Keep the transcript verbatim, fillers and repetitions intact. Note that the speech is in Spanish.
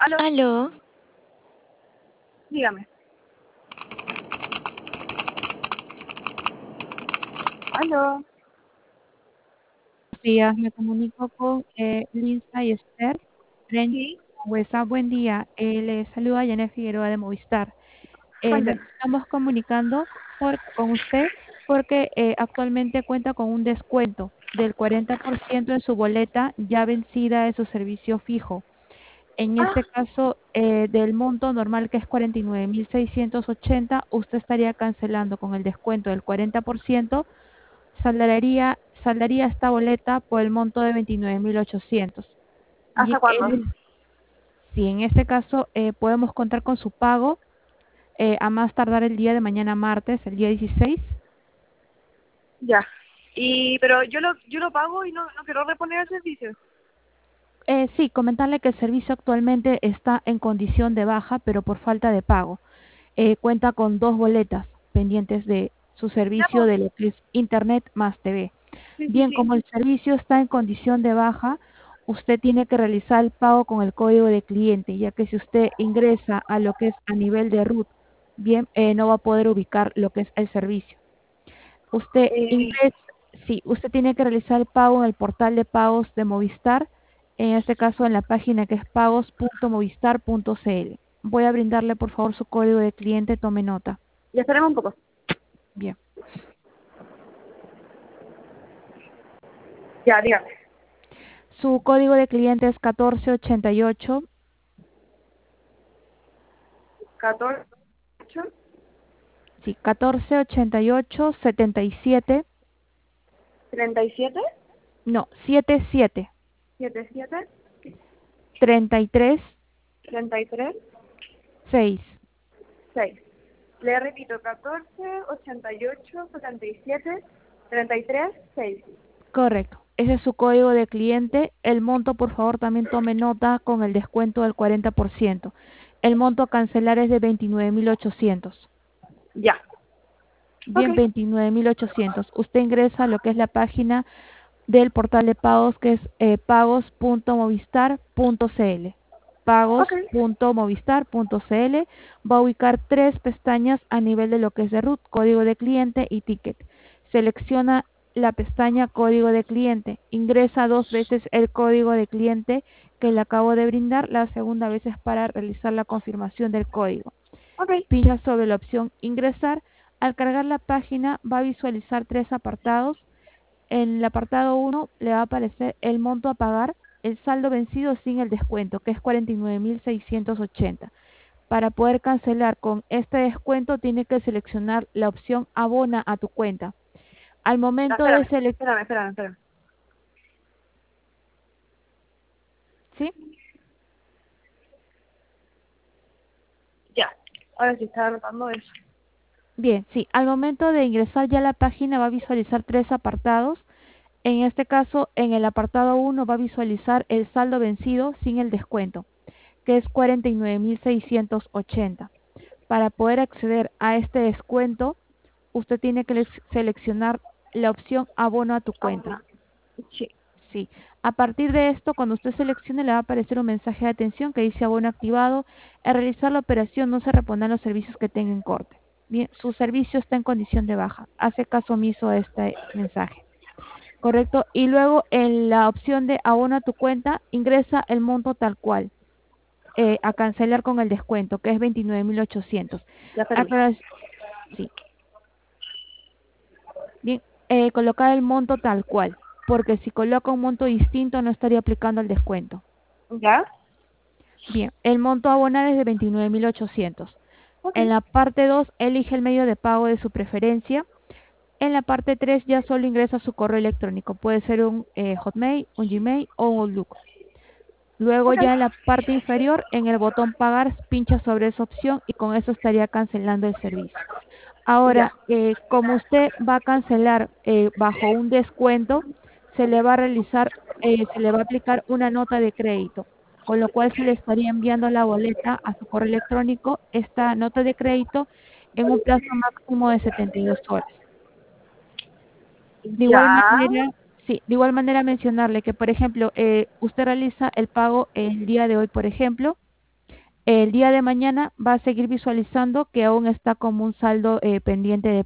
Aló, Aló, dígame. Aló. Días, me comunico con eh, Linza y Esther. Ren- Sí, Huesa, buen día. Eh, le saluda Janet Figueroa de Movistar. Eh, nos cuénteme. estamos comunicando por- con usted porque eh, actualmente cuenta con un descuento del cuarenta por ciento en su boleta ya vencida de su servicio fijo. En Ah, este caso, eh, del monto normal que es cuarenta y nueve mil seiscientos ochenta, usted estaría cancelando con el descuento del cuarenta por ciento. Saldaría, saldaría esta boleta por el monto de veintinueve mil ochocientos. ¿hasta Bien, cuándo? el- si en este caso eh, podemos contar con su pago eh, a más tardar el día de mañana martes, el día dieciséis. Ya. Y, pero yo lo, yo lo pago y no, no quiero reponer el servicio. Eh, sí, comentarle que el servicio actualmente está en condición de baja, pero por falta de pago. Eh, cuenta con dos boletas pendientes de su Ya, servicio pues. de lo que es Internet más T V. Sí, sí, Bien, sí. como el servicio está en condición de baja, usted tiene que realizar el pago con el código de cliente, ya que si usted ingresa a lo que es a nivel de root, bien, eh, no va a poder ubicar lo que es el servicio. Usted Eh, ingresa, sí, usted tiene que realizar el pago en el portal de pagos de Movistar, en este caso en la página que es pagos punto movistar punto cl. Voy a brindarle por favor su código de cliente, tome nota. ya esperemos un poco. Bien. Ya, dígame. Su código de cliente es catorce ochenta y ocho. catorce, Sí, catorce ochenta y ocho setenta y siete. treinta y siete, No, setenta y siete setenta y siete, treinta y tres treinta y tres, seis. seis. Le repito, catorce, ochenta y ocho, setenta y siete, treinta y tres, seis. Correcto. Ese es su código de cliente. El monto, por favor, también tome nota con el descuento del cuarenta por ciento. El monto a cancelar es de veintinueve mil ochocientos. Ya. Ok. Bien, veintinueve mil ochocientos. Usted ingresa a lo que es la página del portal de pagos, que es eh, pagos punto movistar punto cl. pagos Ok. punto movistar punto cl. Va a ubicar tres pestañas a nivel de lo que es de root, código de cliente y ticket. Selecciona la pestaña código de cliente. Ingresa dos veces el código de cliente que le acabo de brindar. La segunda vez es para realizar la confirmación del código. Ok. Pincha sobre la opción ingresar. Al cargar la página va a visualizar tres apartados. En el apartado uno le va a aparecer el monto a pagar, el saldo vencido sin el descuento, que es cuarenta y nueve mil seiscientos ochenta. Para poder cancelar con este descuento, tiene que seleccionar la opción abona a tu cuenta. Al Ya, momento de espérame, seleccionar, espérame, espérame, espérame. ¿sí? Ya. Ahora sí está anotando eso. Bien, sí, al momento de ingresar ya a la página va a visualizar tres apartados. En este caso, en el apartado uno va a visualizar el saldo vencido sin el descuento, que es cuarenta y nueve mil seiscientos ochenta. Para poder acceder a este descuento, usted tiene que le- seleccionar la opción abono a tu cuenta. Ahora. Sí. Sí. A partir de esto, cuando usted seleccione, le va a aparecer un mensaje de atención que dice abono activado. Al realizar la operación no se repondrán los servicios que tengan corte. Bien, su servicio está en condición de baja. Hace caso omiso a este mensaje. Correcto. Y luego en la opción de abono a tu cuenta, ingresa el monto tal cual. Eh, a cancelar con el descuento, que es veintinueve mil ochocientos. Ya, espérame. Aclara- sí. Bien, eh, colocar el monto tal cual, porque si coloca un monto distinto no estaría aplicando el descuento. ¿Ya? Bien, el monto a abonar es de veintinueve mil ochocientos. Ok. En la parte dos, elige el medio de pago de su preferencia. En la parte tres ya solo ingresa su correo electrónico. Puede ser un eh, Hotmail, un Gmail o un Outlook. Luego Ok. ya en la parte inferior, en el botón pagar, pincha sobre esa opción y con eso estaría cancelando el servicio. Ya. Ahora, eh, como usted va a cancelar eh, bajo un descuento, se le va a realizar, eh, se le va a aplicar una nota de crédito, con lo cual se le estaría enviando la boleta a su correo electrónico, esta nota de crédito, en un plazo máximo de setenta y dos horas. De igual Ya. manera, sí, de igual manera mencionarle que, por ejemplo, eh, usted realiza el pago el día de hoy, por ejemplo, el día de mañana va a seguir visualizando que aún está como un saldo eh, pendiente de